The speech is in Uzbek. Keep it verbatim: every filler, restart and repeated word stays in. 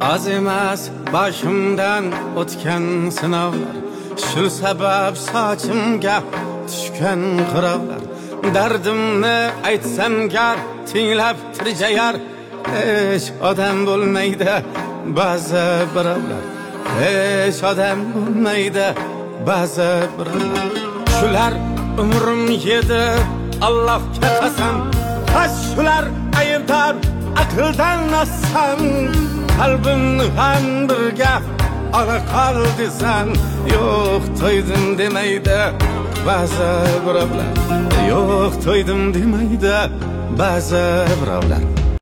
Az emas başımdan o'tgan sinovlar, shu sabab sochimga tushgan qirovlar. Dardimni aytsam gar tinglab tirjayar, hech odam bo'lmaydi ba'zi birovlar, hech odam bo'lmaydi ba'zi birovlar. Shular umrim yedi Allohga qasam, shular aybdor aqldan nasam. Qalbimni ham bir gap ola qol desam, yo'q to'ydim demaydi ba'zi birovlar, yo'q to'ydim demaydi ba'zi birovlar.